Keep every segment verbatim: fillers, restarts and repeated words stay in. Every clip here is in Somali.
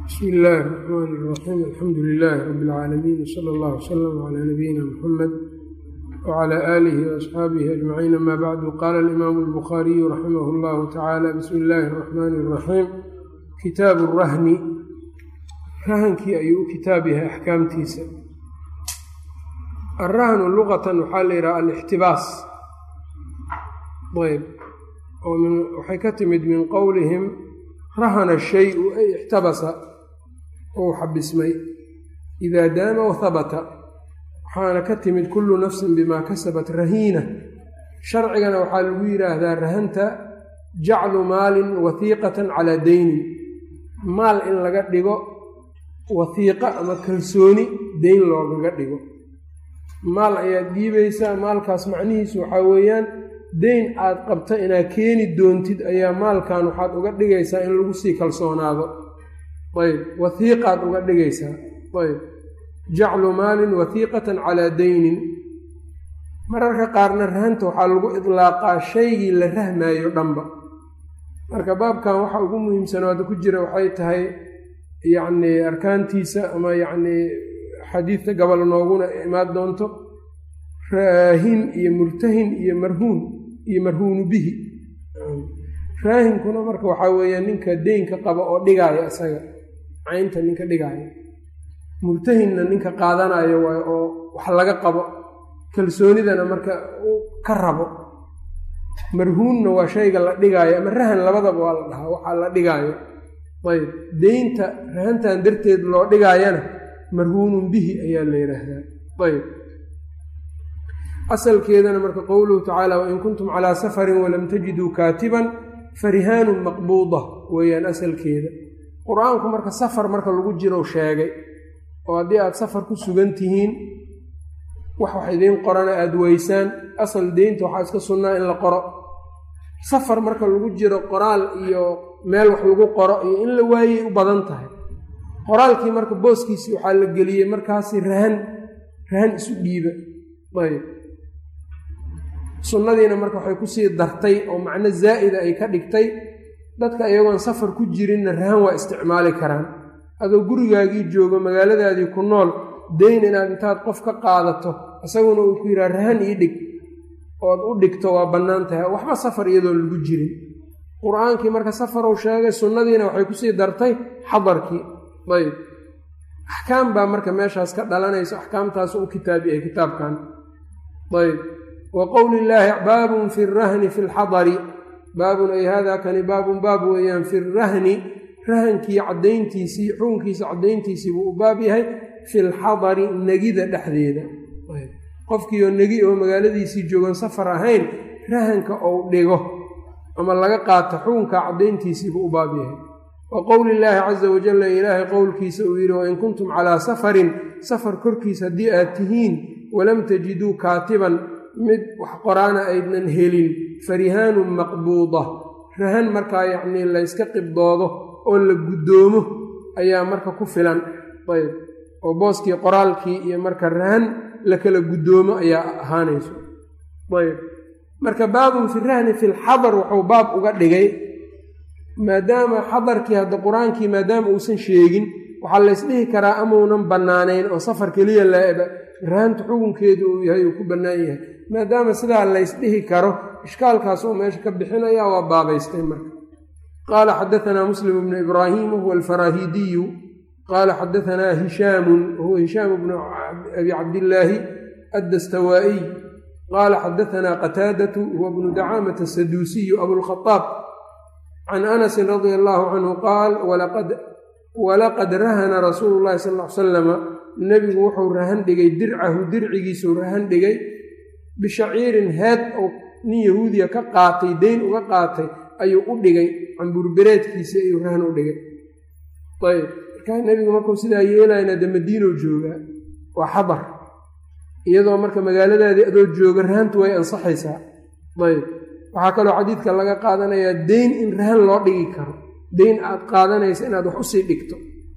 بسم الله الرحمن الرحيم الحمد لله رب العالمين وصلى الله وسلم على نبينا محمد وعلى آله وأصحابه أجمعين أما بعد. قال الإمام البخاري رحمه الله تعالى بسم الله الرحمن الرحيم كتاب الرهن rahankii ayuu u kitaab yahay axkaamtiisa. alrahnu luqatan waxaa la yidhaha alixtibaas ayb oo waxay ka timid min qowlihim rahana shay-u ay ixtabasa ou xabismay idaa daama wahabata, waxaana ka timid kullu nafsin bimaa kasabat rahiina. sharcigana waxaa lagu yidhaahdaa rahanta jaclu maalin wahiiqatan calaa daynin, maal in laga dhigo wahiiqa ama kalsooni dayn loogaga dhigo. maal ayaad dhiibaysaa, maalkaas macnihiisu waxaa weeyaan dayn aad qabta inaad keeni doontid ayaa maalkan waxaad uga dhigaysaa in lagu sii kalsoonaado. ayb wahiiqaad uga dhigaysaa. ayb jaclu maalin wahiiqatan calaa daynin. mararka qaarna rahanta waxaa lagu idlaaqaa shaygii la rahmaayo dhanba. marka baabkan waxa ugu muhiimsan oo hadda ku jira waxay tahay yacni arkaantiisa ama yacni xadiidka gabal nooguna imaan doonto raahin iyo murtahin iyo marhuun iyo marhuunu bihi. raahinkuna marka waxaa weeyaan ninka deynka qaba oo dhigaayo isaga caynta ninka dhigaayo, murtahinna ninka qaadanayo waayo oo wax laga qabo kalsoonidana marka uu ka rabo. marhuunna waa shayga la dhigaayo ama rahan labadaba waa la dhahaa waxaa la dhigaayo. ayb deynta rahantan darteed loo dhigaayana marhuunun bihi ayaa la yidhaahdaa. ayb asalkeedana marka qowluhu tacaala wain kuntum calaa safarin walam tajiduu kaatiban farihaanun maqbuuda weeyaan asalkeeda. qur-aanku marka safar marka lagu jiro sheegay oo haddii aada safar ku sugan tihiin wax wax idiin qorana aada weysaan, asal deynta waxaa iska sunnaa in la qoro. safar marka lagu jiro qoraal iyo meel wax lagu qoro iyo in la waayey u badan tahay. qoraalkii marka booskiisii waxaa la geliyey markaasi rahan rahan isu dhiiba. ayb sunnadiina marka waxay kusii dartay oo macno zaa'ida ay ka dhigtay dadka iyagoon safar ku jirinna rahan waa isticmaali karaan. adoo gurigaagii joogo magaaladaadii ku nool deyn inaad intaad qof ka qaadato isaguna uu ku yidhaha rahan ii dhig ood u dhigto waa bannaan tahay, waxba safar iyadoon lagu jirin. qur-aankii marka safaruu sheegay, sunnadiina waxay kusii dartay xadarkii. ayb axkaam baa marka meeshaas ka dhalanayso, axkaamtaasu u kitaab yahay kitaabkan. ayb wa qowli illaahi baabun fi rahni fi lxadari, baabun ay haadaa kani baabun baab weeyaan fi rahni rahankii caddayntiisii xukunkiisa caddayntiisii buu u baab yahay fi lxadari negida dhexdeeda. qofkiioo negi oo magaaladiisii joogan safar ahayn rahanka ou dhigo ama laga qaato xukunka caddayntiisii buu u baab yahay. wa qowli illaahi caza wajalla ilaahay qowlkiisa uu yidhi wain kuntum calaa safarin safar korkiisa haddii aad tihiin walam tajiduu kaatiban mid wax qoraana aydnan helin farihaanun maqbuuda, rahan markaa yacnii layska qibdoodo oo la guddoomo ayaa marka ku filan. ayb oo booskii qoraalkii iyo marka rahan la kala guddoomo ayaa ahaanayso. ayb marka baabun fi rahni fi lxadar wuxuu baab uga dhigay maadaama xadarkii hadda qur-aankii maadaama uusan sheegin waxaa laysdhihi karaa amaunan bannaanayn oo safar keliya laaba rahanta xukunkeedu uu yahay uu ku bannaan yahay. maadaama sidaa laysdhihi karo ishkaalkaas oo meesha ka bixinaya waa baabaystay marka. qaala xadaanaa muslim bnu ibraahim wahuwa alfaraahidiyu qaala xadaanaa hishaamun wahuwa hishaam bnu abi cabdillaahi addastawaa'iy qaala xadaanaa qataadatu huwa bnu dacaamata asaduusiyu abulkhadaab can anasin radia allaahu canhu qaal walaqad rahana rasuulu llahi sal l salama nebigu wuxuu rahan dhigay dircahu dircigiisuu rahan dhigay bishaciirin heed oo nin yahuudiya ka qaatay deyn uga qaatay ayuu u dhigay cambuurbereedkiisii ayuu rahan u dhigay. ayb markaa nebigu markuu sidaa yeelayna de madiinow joogaa waa xadar, iyadoo marka magaaladaadii adoo jooga rahantu way ansaxaysaa. ayb waxaa kaloo xadiidka laga qaadanayaa deyn in rahan loo dhigi karo, deyn aad qaadanaysa inaad wax usii dhigto.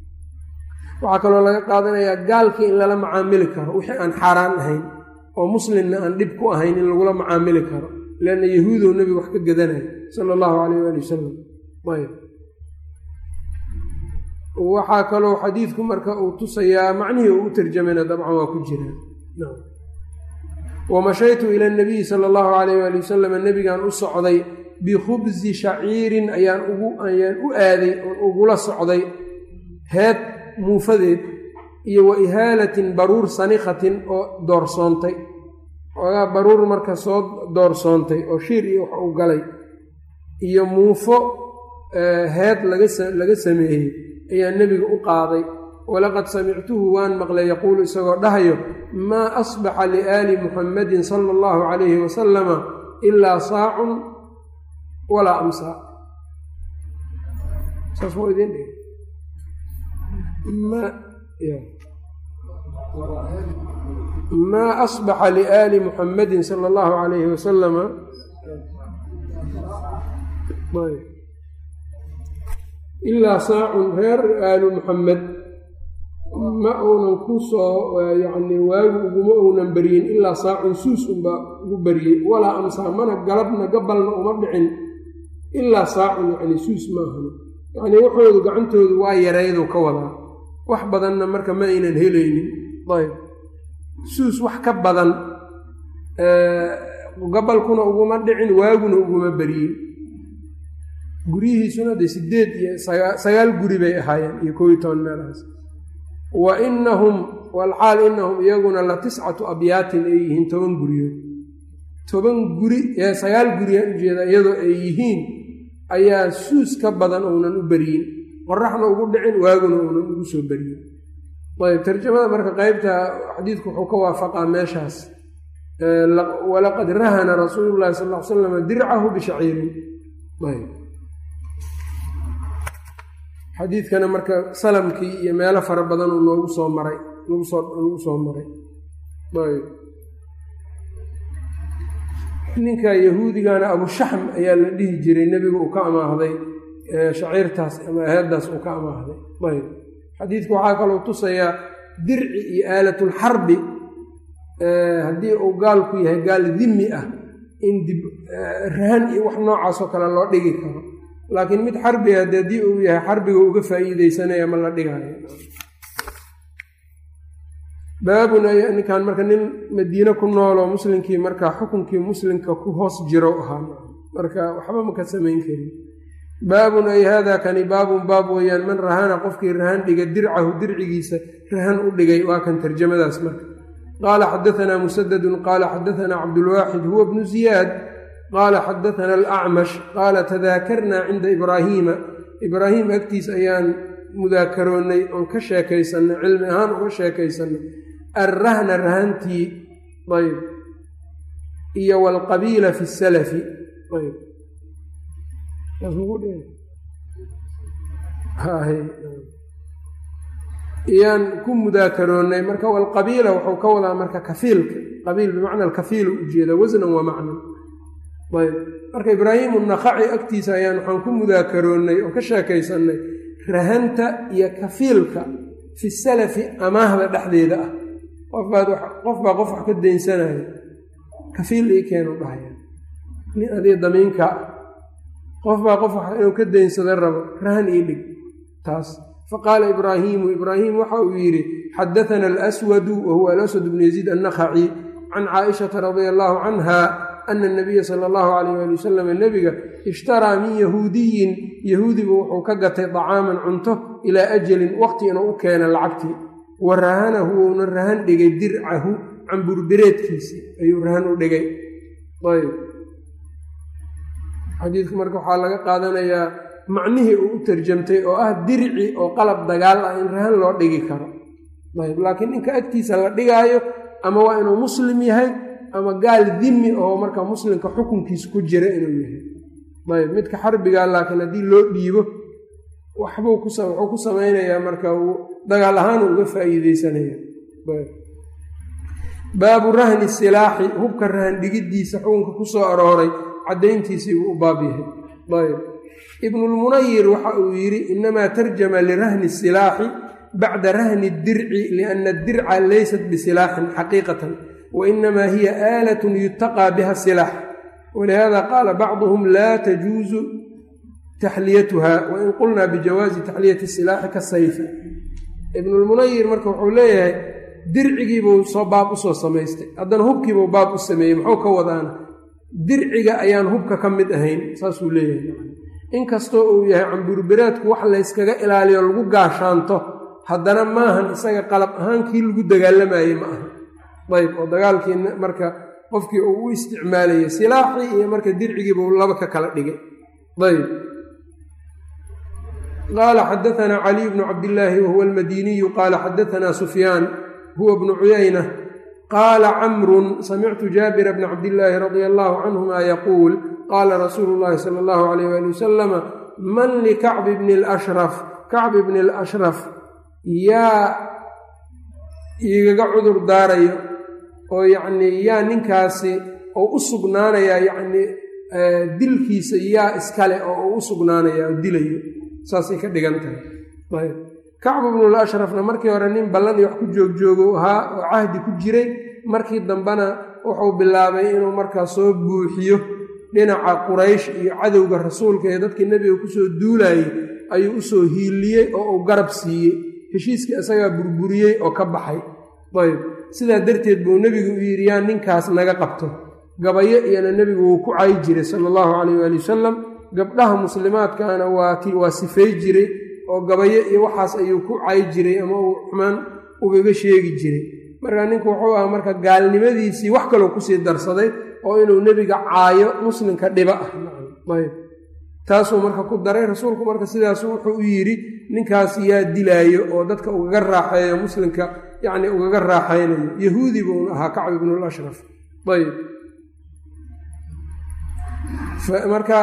waxaa kaloo laga qaadanayaa gaalkii in lala macaamili karo wixii aan xaaraan ahayn oo muslimna aan dhib ku ahayn in lagula macaamili karo, leanna yahuudow nebigu wax ka gadanaya sala allahu calayh waali wasalam. ayb waxaa kaloo xadiidku marka uu tusayaa macnihii uu u tarjamayna dabcan waa ku jiraa. wamashaytu ila nabiyi sala allahu calayh waali wasalam nebigaan u socday bikhubsi shaciirin ayaan ugu ayaan u aaday oon ugula socday heed muufadeed iyo wa ihaalatin baruur sanikhatin oo doorsoontay xoogaa baruur marka soo doorsoontay oo shiir iyo wax uu galay iyo muufo heed laga sameeyey ayaa nebiga u qaaday. walaqad samictuhu waan maqlay yaquulu isagoo dhahayo maa asbaxa liaali muxammadin sala allahu calayhi wasalama ilaa saacun walaa amsaa. saas moo idin dhig maa asbaxa liaali muxammadin sala allahu calayhi wasalama ilaa saacun reer aalu muxammed ma uunan ku soo yacni waagu uguma uunan beryin ilaa saacun suus unbaa ugu beryey walaa amsaa mana galabna gabalna uma dhicin ilaa saacun yacni suus maahan yacnii waxoodu gacantoodu waa yareyduu ka wadaa wax badanna marka ma aynan helaynin. ayb suus wax ka badan gabalkuna uguma dhicin waaguna uguma beryin. guryihiisuna dee sideed iyo sagaal guri bay ahaayeen iyo koob iyo toban meelahaas. wa inahum walxaal inahum iyaguna la tiscatu abyaatin ay yihiin toban guryood toban guri ee sagaal guriyaan ujeeda iyadoo ay yihiin ayaa suus ka badan uunan u beryin qoraxna ugu dhicin waaguna uunan ugu soo beryin. ayb tarjamada marka qeybta xadiidku wuxuu ka waafaqaa meeshaas walaqad rahana rasuulu llahi sal l slam dircahu bishaciirin. ayb xadiidkana marka salamkii iyo meelo fara badan uu noogu soo maray nagu soo nagu soo maray. ayb ninka yahuudigana abushaxm ayaa la dhihi jiray nebigu uu ka amaahday shaciirtaas ama aheeddaas uu ka amaahday. ayb xadiidku waxaa kaloo tusayaa dirci iyo aalatulxarbi haddii uu gaalku yahay gaal dimi ah in dib rahan iyo wax noocaasoo kale loo dhigi karo, laakiin mid xarbiga hadde haddii uu yahay xarbiga uga faa'iideysanaya ma la dhigaayo. baabun ninkan marka nin madiine ku nooloo muslimkii markaa xukunkii muslimka ku hoos jiro ahaa marka waxba maka samayn karin. baabun ay haadaa kani baabun baab weeyaan man rahana qofkii rahan dhiga dircahu dircigiisa rahan u dhigay. waa kan tarjamadaas marka. qaala xadaanaa musadadun qaala xadaanaa cabdulwaaxid huwa bnu ziyaad qaala xadaanaa alacmash qaala tadaakarnaa cinda ibraahiima ibraahim agtiis ayaan mudaakaroonnay oon ka sheekaysanay cilmi ahaan uga sheekaysanay alrahna rahantii ayb iyo walqabiila fi salafi. ayb iyaan ku mudaakaroonnay marka walqabiila wuxuu ka wadaa marka kafiilka qabiil bimacna alkafiilu ujeeda wasnan wa macnan. ayb marka ibraahimu naqaci agtiisa ayaan waxaan ku mudaakaroonnay oo ka sheekaysanay rahanta iyo kafiilka fi salafi amaahda dhexdeeda ah. qofbaad qof baa qof wax ka daynsanaya kafiil ii keenu dhahaya nin adii damiinka ah qof baa qof wax inuu ka daynsada rabo rahan ii dhig taas. faqaala ibraahiimu ibraahim waxa uu yidhi xadaana alaswadu wahuwa alaswad bnu yaziid annakhaci can caaishata radia allaahu canha ana anabiya sala allahu calayh waali wasalam nebiga ishtaraa min yahuudiyin yahuudigu wuxuu ka gatay dacaaman cunto ilaa ajalin waqti inuu u keena lacagtii wa rahanahu uuna rahan dhigay dircahu camburbireedkiisii ayuu rahan u dhigay. ayb xadiidku marka waxaa laga qaadanayaa macnihii uu u tarjamtay oo ah dirci oo qalab dagaal ah in rahan loo dhigi karo. ayb laakiin ninka agtiisa la dhigaayo ama waa inuu muslim yahay ama gaal dimi oo marka muslimka xukunkiisa ku jira inuu yahay. ayb midka xarbigaa laakiin haddii loo dhiibo waxbuu ku wuxuu ku samaynayaa marka uu dagaal ahaan uga faa'iideysanaya. baabu rahni silaaxi hubka rahan dhigiddiisa xukunka ku soo arooray caddayntiisii buu u baab yahay. ayb ibnulmunayir waxa uu yidhi inamaa tarjama lirahni silaaxi bacda rahni dirci lianna adirca laysat bisilaaxin xaqiiqatan wainamaa hiya aalatun yutaqaa biha silaax walihada qaala bacduhum laa tajuusu taxliyatuha wain qulnaa bijawaazi taxliyati silaaxi ka sayfi. ibnulmunayir marka wuxuu leeyahay dircigiibuu soo baab usoo samaystay, haddana hubkiibuu baab u sameeyey. muxuu ka wadaana dirciga ayaan hubka ka mid ahayn saasuu leeyahay. inkastoo uu yahay cambuurbiraadku wax layskaga ilaaliyo lagu gaashaanto, haddana maahan isaga qalab ahaan kii lagu dagaalamayey ma aha. ayb oo dagaalkii marka qofkii uu u isticmaalayay silaaxii iyo marka dircigiibuu laba ka kala dhigay. ayb qaala xadaanaa caliy bnu cabdillaahi wahuwa almadiniyu qaala xadaanaa sufyaan huwa bnu cuyayna qaala camrun samictu jaabira bna cabdillaahi radia allaahu canhuma yaquul qaala rasuulu llaahi sala allahu alayh waali wasalama man likacbi bni lashraf kacbi bni lashraf yaa igaga cudur daarayo oo yacnii yaa ninkaasi oo u sugnaanayaa yacnii dilkiisa yaa iskale oo u sugnaanaya oo dilayo saasay ka dhigan tahay. ayb kacbu bnul ashrafna markii hore nin ballan iyo wax ku joogjoogo ahaa oo cahdi ku jiray, markii dambena wuxuu bilaabay inuu markaa soo buuxiyo dhinaca quraysh iyo cadowga rasuulka ee dadkii nebiga kusoo duulayey ayuu usoo hiiliyey oo uu garab siiyey. heshiiskii isagaa burburiyey oo ka baxay. ayb sidaa darteed buu nebigu u yidhi yaa ninkaas naga qabto. gabayo iyana nebigu wuu ku cayi jiray sala allahu calayh waali wasalam. gabdhaha muslimaadkaana waa ti waa sifay jiray oo gabayo iyo waxaas ayuu ku cayi jiray ama uu xumaan ugaga sheegi jiray. marka ninku wuxuu ahaa marka gaalnimadiisii wax kaloo kusii darsaday oo inuu nebiga caayo muslimka dhiba ah. ayb taasuu marka ku daray rasuulku. marka sidaasu wuxuu u yidhi ninkaas yaa dilaayo oo dadka ugaga raaxeeyo muslimka yacni ugaga raaxaynayo. yahuudi buu ahaa kacb ibnul ashraf. ayb marka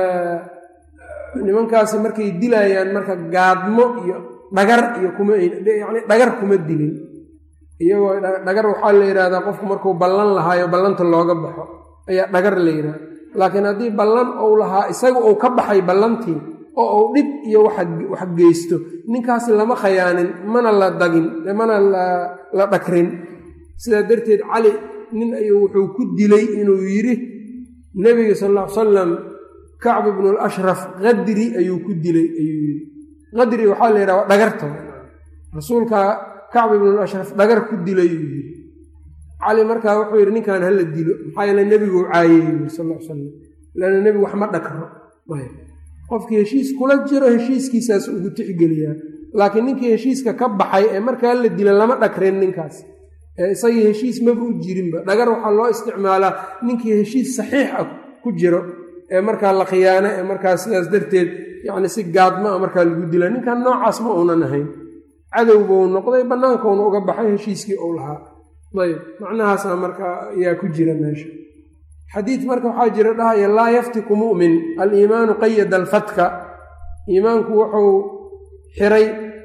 nimankaasi markay dilayaan marka gaadmo iyo dhagar iyo kuma yani dhagar kuma dilin. iyagoo dhagar waxaa la yidhahdaa qofku markuu ballan lahaayo ballanta looga baxo ayaa dhagar la yidhahda. laakiin haddii ballan uu lahaa isaga uu ka baxay ballantii oo uu dhib iyo wax geysto, ninkaasi lama khayaanin, mana la dagin, mana la dhakrin. sidaa darteed cali nin ayuu wuxuu ku dilay inuu yidhi nebiga sal alla ly salam kacb ibnul ashraf qadri ayuu ku dilay ayuu yidhi. qadri waxaa la yidhaha waa dhagarta. rasuulka kacb ibnul ashraf dhagar ku dilay uu yidhi. cali markaa wuxuu yidhi ninkan hala dilo, maxaa yeele nebiguu caayey yii sal l salam, lanna nebigu wax ma dhakro. qofkii heshiis kula jiro heshiiskiisaas ugu tixgeliyaa. laakiin ninkii heshiiska ka baxay ee markaa la dila lama dhakrin ninkaas, ee isagii heshiis maba u jirinba. dhagar waxaa loo isticmaalaa ninkii heshiis saxiix ah ku jiro ee markaa la khiyaano ee markaa sidaas darteed yacni si gaadma a markaa lagu dila. ninkan noocaas ma uunan ahayn, cadow buu noqday, bannaankowna uga baxay heshiiskii uu lahaa. ayb macnahaasaa markaa ayaa ku jira meesha. xadiid marka waxaa jira dhahaya laa yaftiku mu'min aliimaanu qayada alfatka. iimaanku wuxuu xiray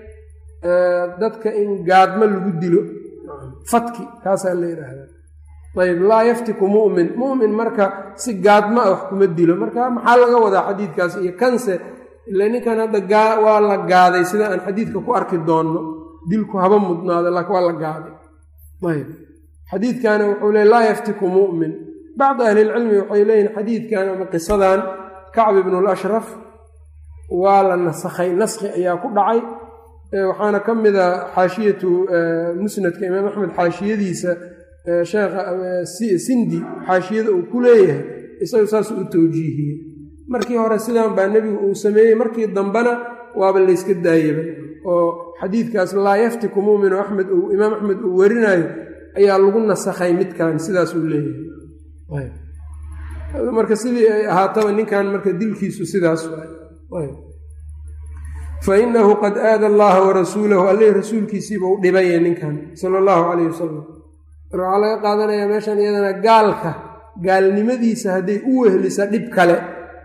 dadka in gaadmo lagu dilo, fatki kaasaa la yidhaahdaa. ayb laa yaftiku mu'min mu'min marka si gaadmo ah wax kuma dilo. marka maxaa laga wadaa xadiidkaas iyo kanse? ila ninkan hadda waa la gaaday sida aan xadiidka ku arki doonno. dilku haba mudnaado laakiin waa la gaaday. ayb xadiidkana wuxuu leey laa yaftiku mu'min. bacdu ahlilcilmi waxay leeyihin xadiidkan ama qisadan kacb ibnul ashraf waa la nasakhay, naskhi ayaa ku dhacay. waxaana ka mid a xaashiyatu musnadka imaam axmed xaashiyadiisa sheekha sindi xaashiyada uu ku leeyahay isagu saas u tawjiihiyey. markii hore sidan baa nebigu uu sameeyey, markii dambena waaba layska daayaba oo xadiidkaas laa yaftiku mu'minu axmed uu imaam axmed uu warinayo ayaa lagu nasakhay midkan sidaas uu leeyahay. marka sidii ay ahaataba ninkan marka dilkiisu sidaas waay. fainahu qad aada allaha warasuulahu, alleh rasuulkiisiiba u dhibaya ninkan sala allahu calayh wasalam. marka waxaa laga qaadanayaa meeshan iyadana gaalka gaalnimadiisa hadday u wehlisa dhib kale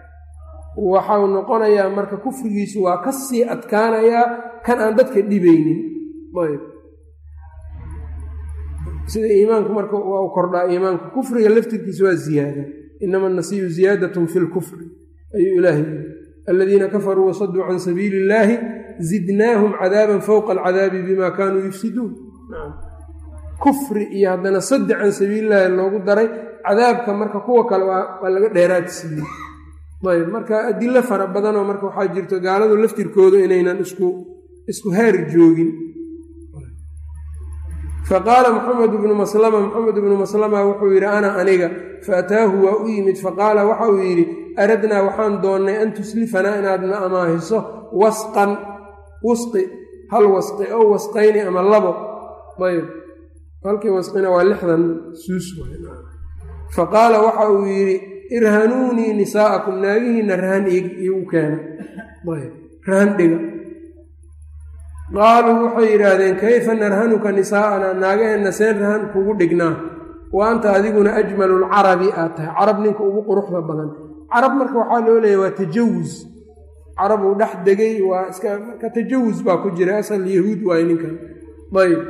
waxau noqonayaa marka kufrigiisu waa ka sii adkaanayaa kan aan dadka dhibaynin. ayb sida iimaanku marka waa u kordhaa iimaanku, kufriga laftirkiisa waa ziyaada. inama anasiyu ziyaadatun fi lkufri ayuu ilaahay yiri. aladiina kafaruu wasaduu can sabiili illaahi zidnaahum cadaaban fowqa alcadaabi bima kaanuu yufsiduun. kufri iyo haddana saddi can sabiilillaahi loogu daray cadaabka marka kuwa kale waa laga dheeraad siiyey. ayb marka adilo fara badanoo marka waxaa jirto gaaladu laftirkoodu inaynan isku isku heer joogin. faqaala maxamed bnu maslama maxamed bnu maslama wuxuu yidhi ana aniga faataahu waa u yimid faqaala waxa uu yidhi aradnaa waxaan doonnay an tuslifanaa inaadna amaahiso wasqan wasqi hal wasqi ow wasqayni ama labo ayb halkii wasqina waa lixdan suus faqaala waxa uu yidhi irhanuunii nisaa'akum naagihiinna rahan iigu keena ayb rahan dhiga qaaluu waxay yidhaahdeen kayfa narhanuka nisaa'anaa naagaheenna seen rahan kugu dhignaa wa anta adiguna ajmalu lcarabi aad tahay carab ninka ugu quruxda badan. carab marka waxaa loo leeyahy waa tajawus, carab uu dhex degay waa iska marka tajawus baa ku jira, asal yahuud waaye ninkan ayb.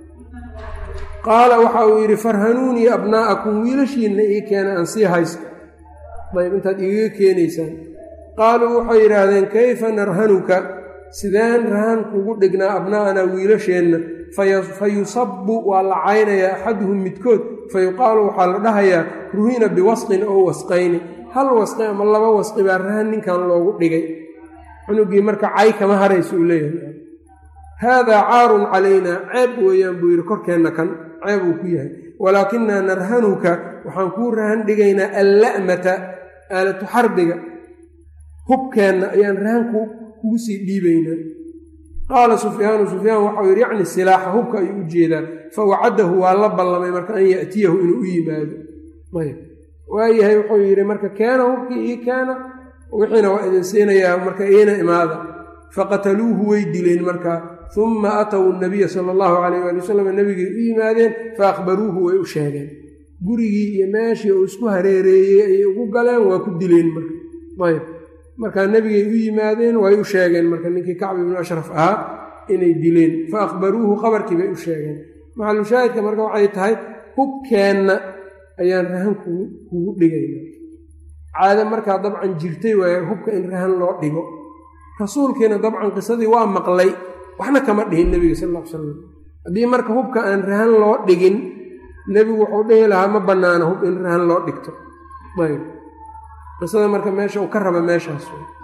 qaala waxa uu yidhi farhanuunii abnaa'akum wiilashiinna ii keena aan sii haysto ayb intaad igaga keenaysaan. qaaluu waxay yidhaahdeen kayfa narhanuka sideen rahan kugu dhignaa abnaa'anaa wiilasheenna fa yusabbu waa la caynayaa axaduhum midkood fa yuqaalu waxaa la dhahayaa ruhina biwasqin oo wasqayni hal wasqi ama laba wasqi baa rahan ninkan loogu dhigay. cunugii marka cay kama haraysa uu leeyahay haadaa caarun calaynaa ceeb weeyaan buu yidhi korkeenna kan ceeb uu ku yahay walaakinaa narhanuka waxaan kuu rahan dhigaynaa alla'mata aalatu xarbiga hubkeenna ayaan rahan kugu sii dhiibaynaa. qaala sufyaanu sufyaan waxau yidhi yacni silaaxa hubka ayuu u jeedaa fawacadahu waa la ballamay marka an ya'tiyahu inuu u yimaado ayb waayahay wuxuu yidhi marka keena hubkii ii keena wixiina waa idin siinayaa marka iina imaada. faqataluuhu way dileen markaa uma atow nabiya sala allahu calayh waali wasalam nebigay u yimaadeen faahbaruuhu way u sheegeen gurigii iyo meeshii uu isku hareereeyey ayay ugu galeen waa ku dileen marka ayb markaa nebigay u yimaadeen way u sheegeen marka ninkii kacbi ibnu ashraf ahaa inay dileen fa akhbaruuhu khabarkii bay u sheegeen. maxalushaahidka marka waxay tahay hubkeenna ayaan rahan kugu dhigayna. caado markaa dabcan jirtay waaye hubka in rahan loo dhigo. rasuulkiina dabcan qisadii waa maqlay waxna kama dhihin nebiga sal alla ly slam. haddii marka hubka aan rahan loo dhigin nebigu wuxuu dhihi lahaa ma bannaana hub in rahan loo dhigto ayb qisada marka meesha uu ka raba meeshaas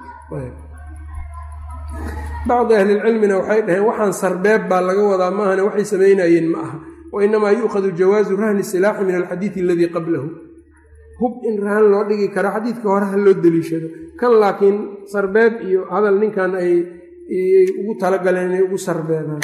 bacdi ahlilcilmina waxay dhaheen waxaan sarbeeb baa laga wadaa maahane waxay samaynayeen ma aha wainamaa yu'khadu jawaazu rahni silaaxi min alxadiidi aladii qablahu. hub in rahan loo dhigi karo xadiidka hore ha loo deliishado kan laakiin sarbeeb iyo hadal ninkan ay ugu talagaleen inay ugu sarbeebaan.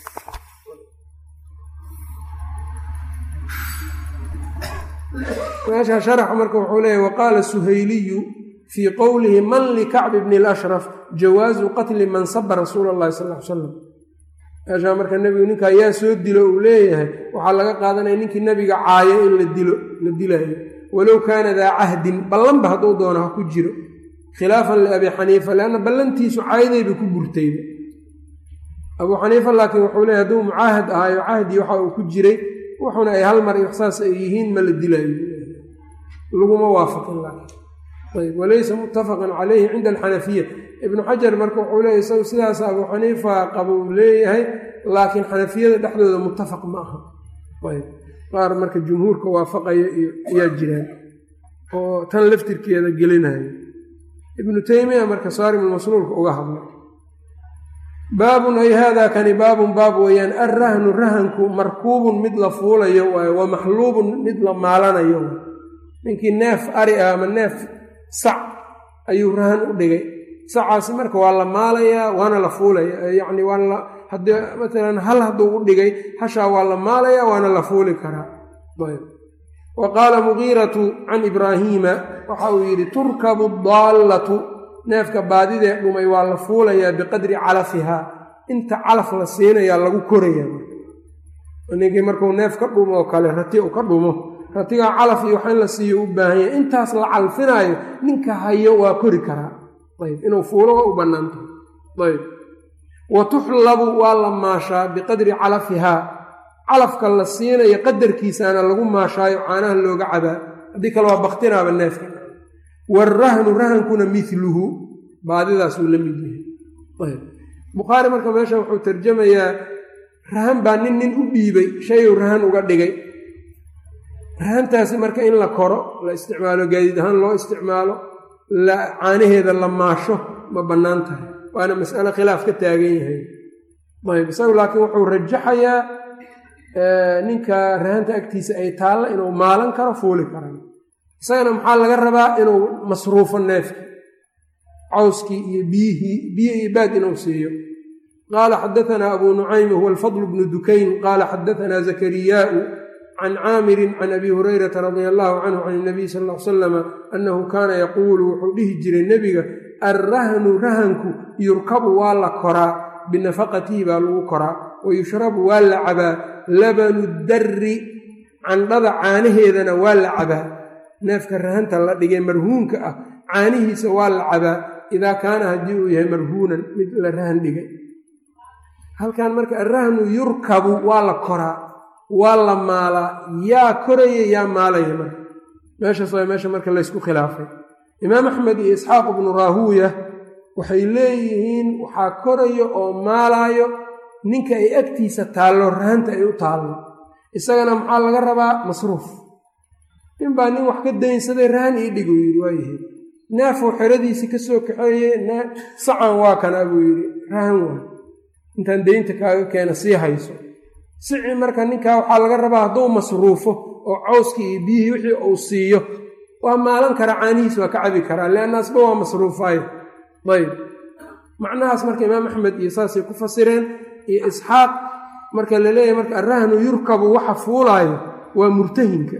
meesha sharax marka wuxuu leeyahy waqaala suhayliyu fii qowlihi man likacbi bni اlashraf jawaazu qatli man saba rasuula اllahi sal l ly salam. meeshaa marka nebigu ninkaa yaa soo dilo uu leeyahay waxaa laga qaadanaya ninkii nebiga caayo in la dilo la dilaayo walow kaana daa cahdin ballanba hadduu doono ha ku jiro khilaafan liabii xaniifa leanna ballantiisu caayadayba ku burtayba. abuu xaniifa laakiin wuxuu leeyahy hadduu mucaahad ahaayo cahdii waxa uu ku jiray wuxuna ay hal mar saas ay yihiin ma la dilaayo laguma waafaqin laakiin ayb walaysa muttafaqan calayhi cinda alxanafiya. ibnu xajar marka wuxuu leeyahy isagu sidaas abuu xaniifa qaba uu leeyahay laakiin xanafiyada dhexdooda muttafaq ma aha ayb qaar marka jumhuurka waafaqaya iyo ayaa jiraan oo tan laftirkeeda gelinayo. ibnu taymiya marka saarimulmasluulka uga hadla baabun ay haadaa kani baabun baab weeyaan alrahnu rahanku markuubun mid la fuulayo waayo wa maxluubun mid la maalanayo. ninkii neef ari ah ama neef sac ayuu rahan u dhigay sacaasi marka waa la maalayaa waana la fuulaya yacni waa la haddii maalan hal hadduu u dhigay hashaa waa la maalayaa waana la fuuli karaa ayb. wa qaala mugiiratu can ibraahiima waxa uu yidhi turkabu daallatu neefka baadidee dhumay waa la fuulayaa biqadri calafihaa inta calaf la siinayaa lagu korayaa ninkii markuu neef ka dhumo oo kale rati u ka dhumo ratigaa calaf iyo wax in la siiyo u baahan yahay intaas la calfinaayo ninka hayo waa kori karaa ayb inuu fuulo waa u bannaanta ayb. wa tuxlabu waa la maashaa biqadri calafihaa calafka la siinayo qadarkiisaana lagu maashaayo caanaha looga cabaa haddii kale waa baktinaaba neefka. waarahnu rahankuna miluhu baadidaasuu la mid yahay ayb. bukhaari marka meesha wuxuu tarjamayaa rahan baa nin nin u dhiibay shayuu rahan uga dhigay rahantaasi marka in la koro la isticmaalo gaadiid ahaan loo isticmaalo caanaheeda la maasho ma bannaan tahay waana mas'alo khilaaf ka taagan yahay ayb isagu laakiin wuxuu rajaxayaa ninka rahanta agtiisa ay taalla inuu maalan karo fuuli karan isagana maxaa laga rabaa inuu masruufo neefki cawskii iyo biyihii biyo iyo baad inuu siiyo qaala xadaanaa abu nucaym huwa alfadl bnu dukayn qaala xadaanaa zakariyaau can caamirin can abi hurayrata radia allahu canhu can inabiy sal l salama annahu kaana yaquulu wuxuu dhihi jiray nebiga alrahnu rahanku yurkabu waa la koraa binafaqatihi baa lagu koraa wa yushrabu waa la cabaa labanu darri candhada caanaheedana waa la cabaa neefka rahanta la dhigay marhuunka ah caanihiisa waa la cabaa idaa kaana haddii uu yahay marhuunan mid la rahan dhigay halkan marka alrahnu yurkabu waa la koraa waa la maalaa yaa koraya yaa maalaya marka meeshaas waa meesha marka laysku khilaafay imaam axmed iyo isxaaq ibnu raahuuya waxay leeyihiin waxaa korayo oo maalaayo ninka ay agtiisa taallo rahanta ay u taallo isagana maxaa laga rabaa masruuf ninbaa nin wax ka daynsaday rahan ii dhig uu yidhi waayahay neefuu xeradiisii ka soo kaxeeye sacan waa kana buu yidhi rahan waa intaan daynta kaaga keena sii hayso sici marka ninkaa waxaa laga rabaa hadduu masruufo oo cawskii iyo biyihii wixii uu siiyo waa maalan kara caanihiis waa ka cabi karaa leanna asba waa masruufaayo ayb macnahaas marka imaam axmed iyo saasay ku fasireen iyo isxaaq marka la leeyahay marka arrahnu yurkabu waxa fuulaayo waa murtahinka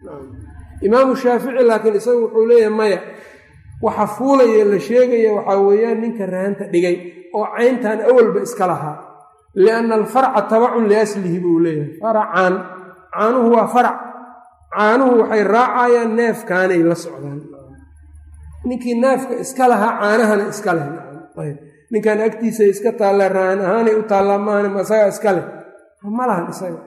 imaamu shaafici laakiin isagu wuxuu leeyahay maya waxa fuulaya la sheegaya waxaa weeyaan ninka rahanta dhigay oo cayntan awalba iska lahaa lianna alfarca tabacun liaslihi buu leeyahay faracaan caanuhu waa farac caanuhu waxay raacayaan neefkaanay la socdaan ninkii neefka iska lahaa caanahana iska leh ninkan agtiisa iska taalla rahan ahaanay u taallaa maahan ma isagaa iska leh ma lahan isaga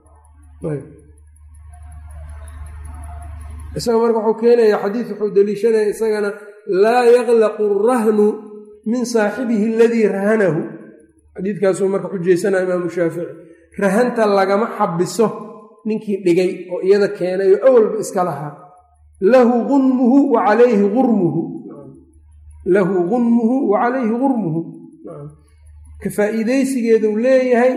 isaga marka wuxuu keenaya xadiis wuxuu daliishanaya isagana laa yaklaqu arahnu min saaxibihi aladii rahanahu xadiidkaasuu marka xujaysanaya imaamu shaafici rahanta lagama xabiso ninkii dhigay oo iyada keenay oo awalba iska lahaa lahu gunmuhu wa calayhi gurmuhu lahu gunmuhu wa calayhi gurmuhu ka faa'iidaysigeeduu leeyahay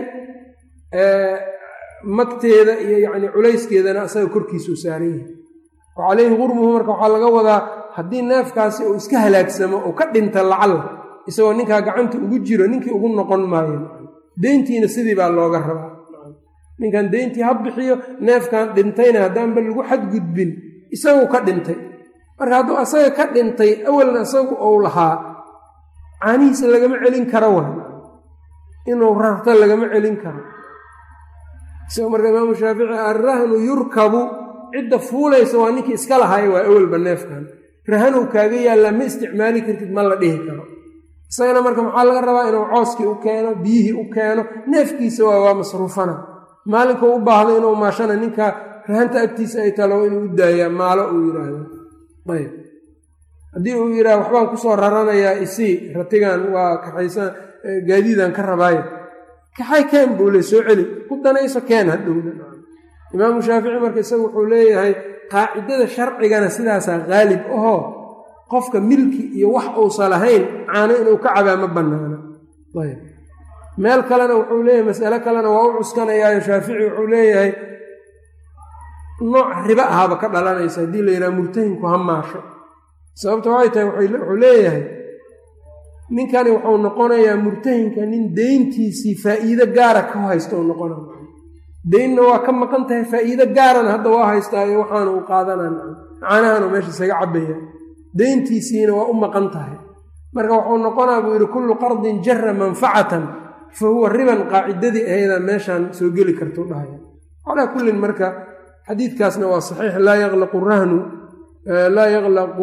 magteeda iyo yacni culayskeedana asaga korkiisuu saaran yahay wa calayhi gurmuhu marka waxaa laga wadaa haddii neefkaasi uu iska halaagsamo oo ka dhinta lacalla isagoo ninkaa gacanta ugu jiro ninkii ugu noqon maayo deyntiina sidii baa looga rabaa ninkan deyntii ha bixiyo neefkan dhintayna haddaanba lagu xadgudbin isagu ka dhintay marka hadduu asaga ka dhintay awalna isagu ou lahaa caanihiisa lagama celin karo wa inuu rarto lagama celin karo isaga marka imaamu shaafici arrahnu yurkabu cidda fuulaysa waa ninkii iska lahaay waa awalba neefkan rahanow kaaga yaallaa ma isticmaali kartid ma la dhihi karo isagana marka maxaa laga rabaa inuu cooskii u keeno biyihii u keeno neefkiisa waa waa masruufana maalinka u baahda inuu maashana ninka rahanta agtiisa ay talo inuu u daayaa maalo uu yidhaahdo ayb haddii uu yidhaha waxbaan kusoo raranayaa isii ratigan waa kaxaysan gaadiidaan ka rabaayo kaxay keen buu le soo celi ku danayso keen hadhowna imaamu shaafici marka isaga wuxuu leeyahay qaacidada sharcigana sidaasaa qaalib ahoo qofka milki iyo wax uusa lahayn caano inuu ka cabaa ma bannaana ayb meel kalena wuxuu leeyahay mas'alo kalena waa u cuskanayaayo shaafici wuxuu leeyahay nooc riba ahaba ka dhalanaysa haddii la yidhaha murtahinku ha maasho sababta waxay tahay wuxuu leeyahay ninkani wuxuu noqonayaa murtahinka nin deyntiisii faa'iido gaara ka haysta u noqonaya deynna waa ka maqan tahay faa'iido gaarana hadda waa haystaayo waxaana u qaadanaa caanahaanu meesha isaga cabaya deyntiisiina waa u maqan tahay marka wuxuu noqonaa buu yidhi kullu qardin jara manfacatan fa huwa riban qaacidadii ahaydaa meeshaan soo geli kartuu dhahaya calaa kullin marka xadiidkaasna waa saxiix laa yaqlaqu rahnu laa yaqlaqu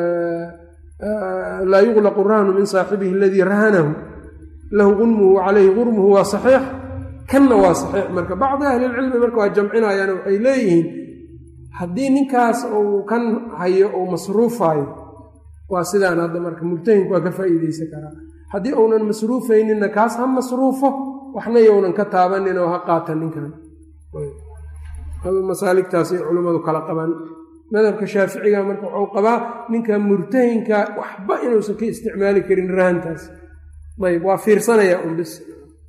laa yuqlaqu rahnu min saaxibihi aladii rahanahu lahu gunmuhu wa calayhi gurmuhu waa saxiix kanna waa saxiix marka bacdi ahlilcilmi marka waa jamcinayaan waxay leeyihiin haddii ninkaas uu kan hayo uu masruufaayo waa sidaan hadda marka murtahinku waa ka faa'iidaysan karaa haddii uunan masruufayninna kaas ha masruufo waxna younan ka taabanin oo ha qaata ninkan masaaligtaasay culummadu kala qabaan madhabka shaaficiga marka wuxuu qabaa ninka murtahinka waxba inuusan ka isticmaali karin rahantaas. ayb waa fiirsanaya un bis.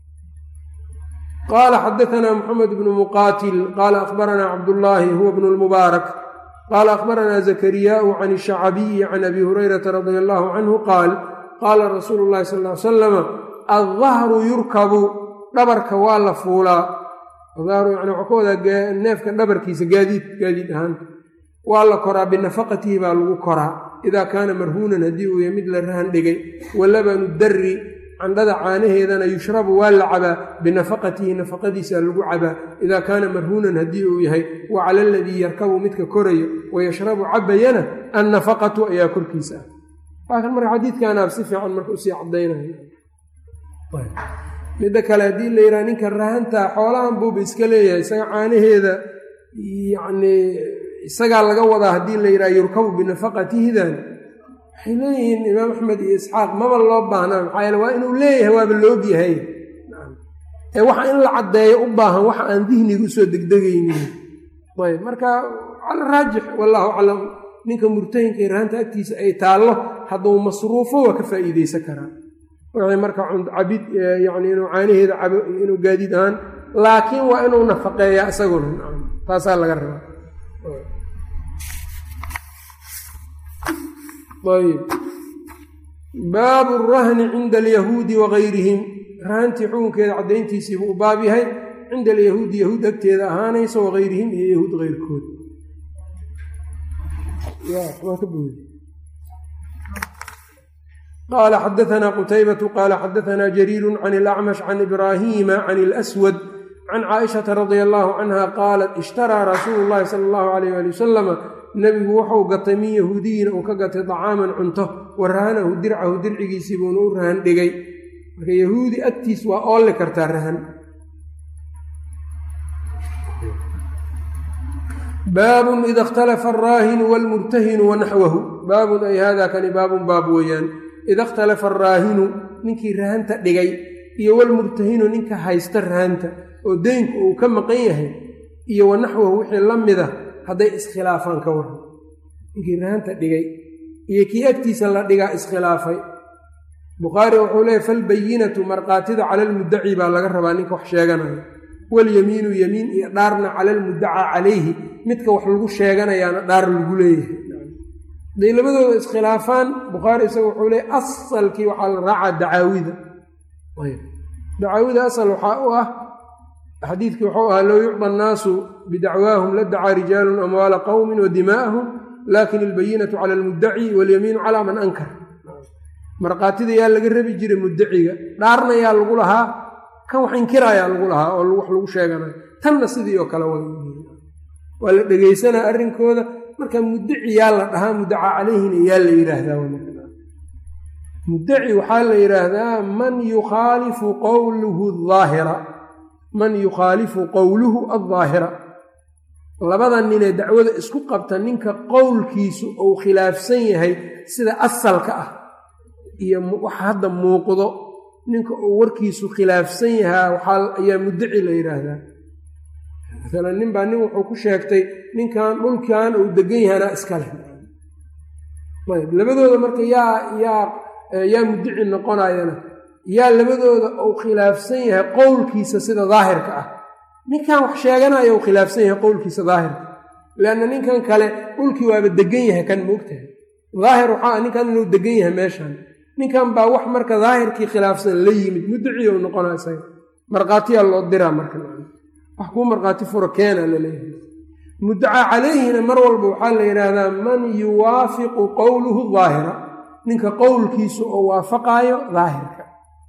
qaala xadaanaa moxamed bnu muqaatil qaala akhbaranaa cabdullaahi huwa bnu lmubaarak qaala akhbaranaa zakariyaau can shacabiyi can abi hurayrata radia allahu canhu qaal qaala rasuulu llahi sal ly salama addahru yurkabu dhabarka waa la fuulaa. adahru yani waxaa ka wadaa neefka dhabarkiisa gaadiid gaadiid ahaan waa la koraa binafaqatihi baa lagu koraa idaa kaana marhuunan haddii uu yahay mid la rahan dhigay. walabanu darri candhada caanaheedana yushrabu waa la cabaa binafaqatihi nafaqadiisa lagu cabaa idaa kaana marhuunan haddii uu yahay. wa cala aladii yarkabu midka korayo wayashrabu cabayana annafaqatu ayaa korkiisa ah. laakiin marka xadiidkaanaab si fiican marka usii cadaynayo. midda kale haddii la yidhaha ninka rahantaa xoolahan buuba iska leeyahay isaga caanaheeda yacnii isagaa laga wadaa haddii la yidhaha yurkabu binafaqatihidan waxay leeyihiin imaam axmed iyo isxaaq maba loo baahnaa maxaa yeele waa inuu leeyahay waaba loogyahay ee waxa in la caddeeyo u baahan waxa aan dihniga usoo degdegaynin. ayb marka cala raajix wallaahu aclam ninka murtahinka iyo rahanta agtiisa ay taallo hadduu masruufo waa ka faa'iideysan karaa wixii marka cabid yani inuu caanaheeda cabo iyo inuu gaadiid ahaan laakiin waa inuu nafaqeeyaa isaguna taasaa laga rabaa. ayb baabu rahni cinda alyahuudi wagayrihim rahantii xukunkeeda caddayntiisiibuu u baab yahay cinda alyahuudi yahuud agteeda ahaanayso wagayrihim iyo yahuud keyrkood. qaala xadaanaa qutaybatu qaala xadaanaa jariiru can ilacmash can ibraahiima can ilaswad can caaishata radia allahu canha qaalat ishtaraa rasuulu llahi sala allahu alayh ali wasalama nebigu wuxuu gatay min yahuudiyin uu ka gatay dacaaman cunto wa rahanahu dircahu dircigiisii buuna u rahan dhigay. marka yahuudi agtiis waa oolli kartaa rahan. baabun ida ikhtalafa alraahinu waalmurtahinu wanaxwahu baabun ay haadaa kani baabun baab weeyaan ida ikhtalafa alraahinu ninkii rahanta dhigay iyo walmurtahinu ninka haysta rahanta oo deynku uu ka maqan yahay iyo wanaxwahu wixii la mida hadday iskhilaafaan ka waran ninkii rahanta dhigay iyo kii agtiisa la dhigaa iskhilaafay. bukhaari wuxuu leeyahy falbayinatu markhaatida cala almuddaci baa laga rabaa ninka wax sheeganayo walyamiinu yamiin iyo dhaarna cala almuddacaa calayhi midka wax lagu sheeganayaana dhaar lagu leeyahay. hadday labadooda iskhilaafaan bukhaari isaga wuxuu leeyahy asalkii waxaa la raacaa dacaawida. dacaawida asal waxaa u ah xadiidkii wuxuu ahaa low yucda annaasu bidacwaahum la dacaa rijaalun amwaala qowmin wa dimaa'ahum laakin albayinatu cala almuddaci walyamiinu calaa man ankar. markhaatida yaa laga rabi jiray muddaciga dhaarna yaa lagu lahaa kan wax inkiraayaa lagu lahaa oo wax lagu sheeganayo tanna sidii oo kale waa la dhegaysanaa arrinkooda marka muddaci yaa la dhahaa muddaca calayhina yaa la yidhaahdaa. muddaci waxaa la yidhaahdaa man yukhaalifu qowluhu aahira man yukhaalifu qowluhu aldaahira. labada ninee dacwada isku qabta ninka qowlkiisu uu khilaafsan yahay sida asalka ah iyo waxa hadda muuqdo ninka uu warkiisu khilaafsan yahaa waxaa ayaa muddaci la yidhaahdaa. maalan nin baa nin wuxuu ku sheegtay ninkan dhulkan uu degan yahaana iska leh. ayb labadooda marka yaa yaa yaa muddaci noqonayana yaa labadooda uu khilaafsan yahay qowlkiisa sida daahirka ah. ninkan wax sheeganaya uu khilaafsan yahay qowlkiisa daahirka leanna ninkan kale dhulkii waaba degan yahay kan moogtahay daahir waxaa ninkan inuu degan yahay meeshan ninkan baa wax marka daahirkii khilaafsan la yimid muddaci ou noqona isaga markhaatiyaa loo diraa marka wax kuu markhaati furo keena la leeyahay. muddaca calayhina mar walba waxaa la yidhaahdaa man yuwaafiqu qowluhu daahira ninka qowlkiisu oo waafaqaayo daahirka.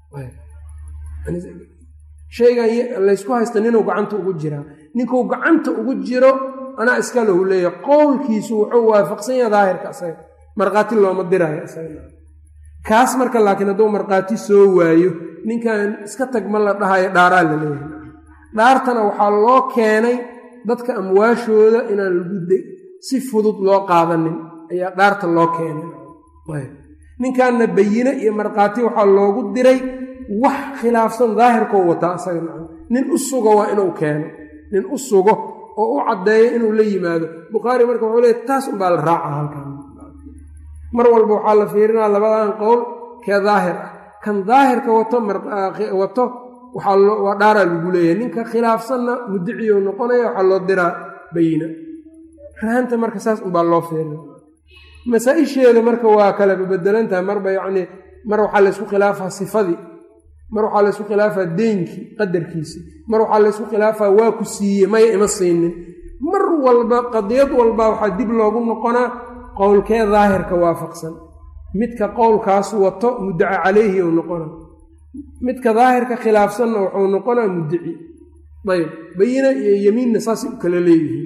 shaygan laysku haysta ninuu gacanta ugu jiraa ninkuu gacanta ugu jiro anaa iska lahu leeyahay qowlkiisu wuxuu waafaqsan yaha daahirka isaga markhaati looma diraayo isaga. kaas marka laakiin hadduu markhaati soo waayo ninkan iska tag ma la dhahayo dhaaraa la leeyahay. dhaartana waxaa loo keenay dadka amwaashooda inaan lagu si fudud loo qaadanin ayaa dhaarta loo keenay. ninkanna bayine iyo markhaati waxaa loogu diray wax khilaafsan daahirkoo wataa isaga nin u sugo waa inuu keeno nin u sugo oo u caddeeyo inuu la yimaado. bukhaari marka wuxuu leeyahy taas unbaa la raaca halkan. mar walba waxaa la fiirinaa labadan qowl kee daahir ah. kan daahirka wato wato waa dhaaraa lagu leeyahay, ninka khilaafsanna mudiciyo noqonaya waxaa loo diraa bayina. rahanta marka saas unbaa loo fiirina. masaa-isheeda marka waa kala babedelantahay. marba yacnii mar waxaa laysku khilaafaa sifadii, mar waxaa laysku khilaafaa deynkii qadarkiisii, mar waxaa laysku khilaafaa waa ku siiye maya ima siinin. mar walba qadiyad walba waxaa dib loogu noqonaa qowlkee daahirka waafaqsan. midka qowlkaas wato muddaca caleyhi ou noqona, midka daahirka khilaafsanna wuxuu noqonaa muddici. ayb bayina iyo yemiinna saasay u kala leeyihiin.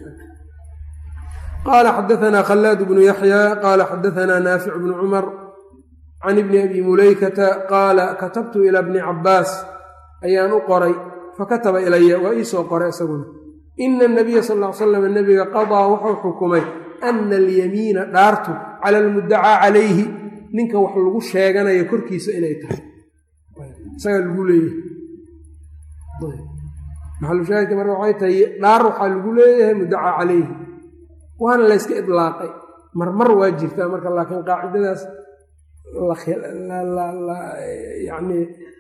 qaala xadaanaa khallaad bnu yaxya qaala xadaanaa naafic bnu cumar can ibni abi mulaykata qaala katabtu ilaa bni cabbaas ayaan u qoray fakataba ilaya waa iisoo qoray isaguna ina anabiya sal ll ly slam nebiga qadaa wuxuu xukumay ana alyamiina dhaartu cala almuddacaa calayhi ninka wax lagu sheeganayo korkiisa inay tahay isagaa lagu leeyahay. maxalushaahidka marka waxay tahay dhaar waxaa lagu leeyahay muddacaa calayhi, waana layska idlaaqay. marmar waa jirtaa marka laakiin qaacidadaas yani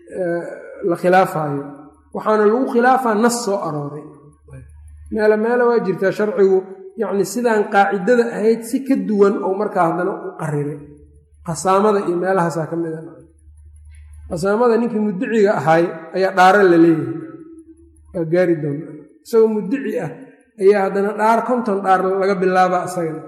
la khilaafaayo, waxaana lagu khilaafaa nas soo arooray. meelo meelo waa jirtaa sharcigu yacni sidaan qaacidada ahayd si ka duwan oo markaa haddana u qariray. qasaamada iyo meelahaasaa ka mid a. qasaamada ninkii mudiciga ahaay ayaa dhaara la leeyahay, waa gaari doona. isagoo mudici ah ayaa haddana dhaar konton dhaar laga bilaabaa isagana.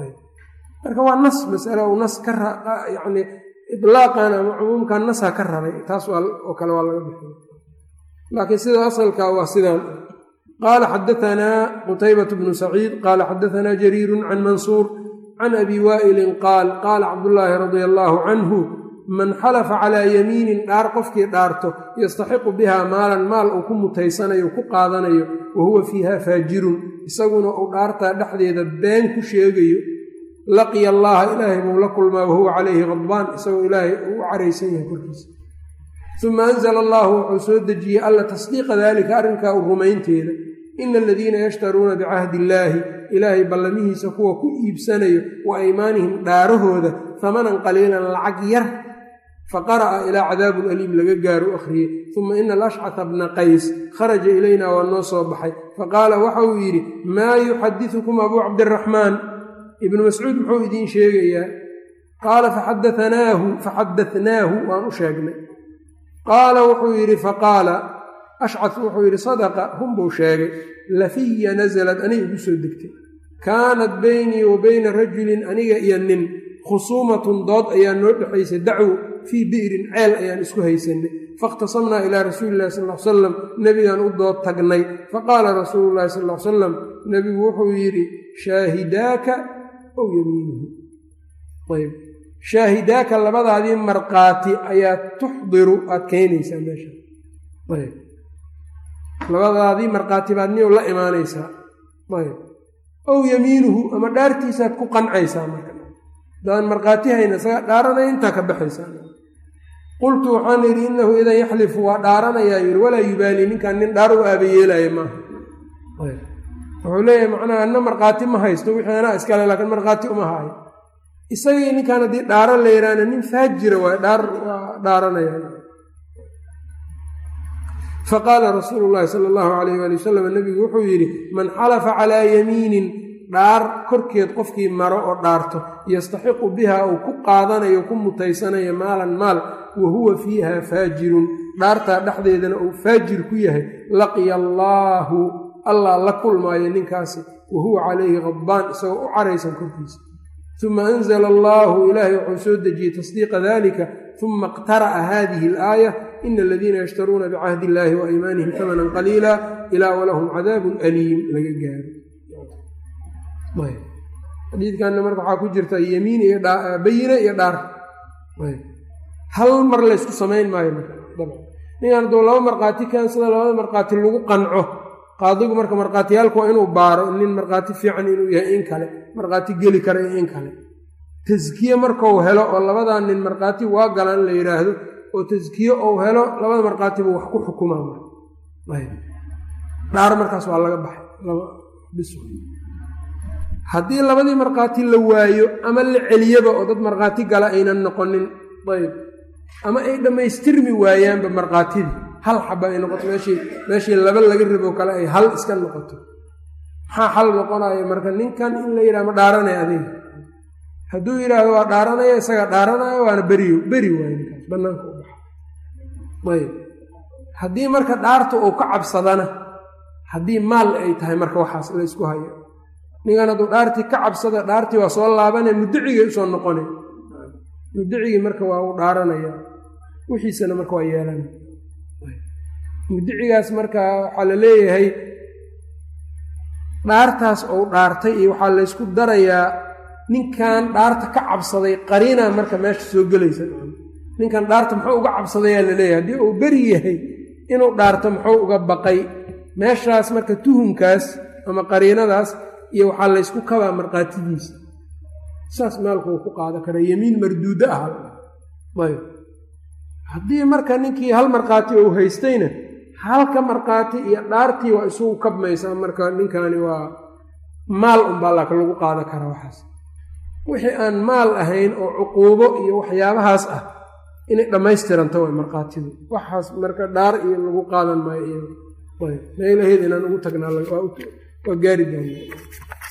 marka waa nas masale u nas ka yani idlaaqan ama cumuumkan nasaa ka raray, taas oo kale waa laga bixiy. laakiin sida asalka waa sidaan. qaala xadaanaa qutaybatu bnu saciid qaala xadaanaa jariiru can mansuur can abi waa'ilin qaal qaala cabdullaahi radia allaahu canhu man xalafa calaa yamiinin dhaar qofkii dhaarto yastaxiqu bihaa maalan maal uu ku mutaysanayo ku qaadanayo wa huwa fiiha faajirun isaguna uu dhaartaa dhexdeeda been ku sheegayo laqiya allaha ilaahay buu la kulmaa wahuwa calayhi qadbaan isagoo ilaahay uu u caraysan yahay korkiisa. uma anzala allahu wuxuu soo dejiyey alla tasdiiqa daalika arrinkaa u rumaynteeda. ina aladiina yashtaruuna bicahdi illaahi ilaahay ballamihiisa kuwa ku iibsanayo wa aymaanihim dhaarahooda hamanan qaliilan lacag yar faqara'a ilaa cadaabun aliim laga gaaro akhriyey. uma ina alashcata bna qays kharaja ilaynaa waa noo soo baxay faqaala waxa uu yidhi maa yuxadisukum abuu cabdiraxmaan, ibnu mascuud muxuu idiin sheegayaa? qaala faxadaanaahu faxadahnaahu waan u sheegnay. qaala wuxuu yidhi faqaala ashcad wuxuu yidhi sadaqa hunbuu sheegay. lafiya nasalad aniga igu soo degtay. kaanat beynii wa beyna rajulin aniga iyo nin khusuumatun dood ayaa noo dhexaysay dacwo fii bi'rin ceel ayaan isku haysanay. faاkhtasamnaa ilaa rasuuli illahi sal l salam nebigaan u dood tagnay. faqaala rasuulu llahi sal l salam nebigu wuxuu yidhi shaahidaaka ow yamiinuhu. ayb shaahidaaka labadaadii markhaati ayaa tuxdiru aad keenaysaa meesha. ayb labadaadii markhaati baad niyow la imaanaysaa. ayb ow yamiinuhu ama dhaartiisaad ku qancaysaa. marka hadaan markhaati hayna isaga dhaaranaya intaa ka baxaysaa. qultu waxaan yidhi innahu idan yaxlifu waa dhaaranayaa yidhi walaa yubaali ninkaan nin dhaar u aabayeelaya maaha. ayb wuxuu leeyahay macnaha anna markhaati ma haysto wixii anaa iskale laakiin markhaati uma haayo. isagii ninkaan haddii dhaaran la yidhaahna nin faajira waay dhaar waa dhaaranaya. faqaala rasuulu llaahi sala allahu calayh waali wasalam nebigu wuxuu yidhi man xalafa calaa yamiinin dhaar korkeed qofkii maro oo dhaarto yastaxiqu biha uu ku qaadanayo ku mutaysanayo maalan maal wa huwa fiiha faajirun dhaartaa dhexdeedana uu faajir ku yahay laqiya allaahu allah la kulmaayo ninkaasi wa huwa calayhi qadbaan isagoo u caraysan korkiisa. uma anzala allaahu ilaahay wuxuu soo dejiyey tasdiiqa dalika uma iqtara'a hadihi alaaya ina aladiina yashtaruuna bicahdi illaahi wa aymaanihim hamanan qaliila ilaa walahum cadaabun aliim laga gaaro. xadiidkanna marka waxaa ku jirta yemiin iyo bayine iyo dhaar hal mar laysku samayn maayo. ninkaan hadduu laba markhaati keensada labada markhaati lagu qanco qaadigu marka markhaatiyaalku waa inuu baaro nin markhaati fiican inuu yahay in kale markhaati geli kara iyo in kale. taskiye markau helo oo labadaa nin markhaati waa galaan la yidhaahdo oo taskiye ou helo labada markhaatiba wax ku xukumaa. dhaar markaas waa laga baxay laba bis haddii labadii markhaati la waayo ama la celiyaba oo dad markhaati gala aynan noqonin ayb ama ay dhammaystirmi waayaanba markhaatidii hal xaba ay noqoto meeshii meeshii laba laga rabo kale ay hal iska noqoto maxaa xal noqonaya marka ninkan in la yidhaha ma dhaaranaya adiga hadduu yidhaahdo waa dhaaranaya isagaa dhaaranaya waana beriyo beri waayo ninkaas bannaanka u baxa ayb haddii marka dhaarta uu ka cabsadana haddii maal ay tahay marka waxaas la ysku hayo ninkan hadduu dhaartii ka cabsada dhaartii waa soo laabanaya mudicigay usoo noqonay mudicigii marka waa u dhaaranaya wixiisana marka waa yeelanaya mudicigaas marka waxaa la leeyahay dhaartaas ou dhaartay iyo waxaa laysku darayaa ninkan dhaarta ka cabsaday qariinaa marka meesha soo gelaysa ninkan dhaarta muxuu uga cabsadayaa la leeyahay haddii uu beri yahay inuu dhaarto muxuu uga baqay meeshaas marka tuhunkaas ama qariinadaas iyo waxaa laysku kabaa markhaatidiisa saas maalku uu ku qaadan karaa yemiin marduudo ah ayb haddii marka ninkii hal markhaati uu haystayna halka markhaati iyo dhaartii waa isugu kabmaysaa marka ninkani waa maal unbaa laka lagu qaadan karaa waxaas wixii aan maal ahayn oo cuquubo iyo waxyaabahaas ah inay dhammaystiranto way markhaatidu waxaas marka dhaar iyo lagu qaadan maayo iyo ayb meelaheed inaan ugu tagnaa waa gaari doona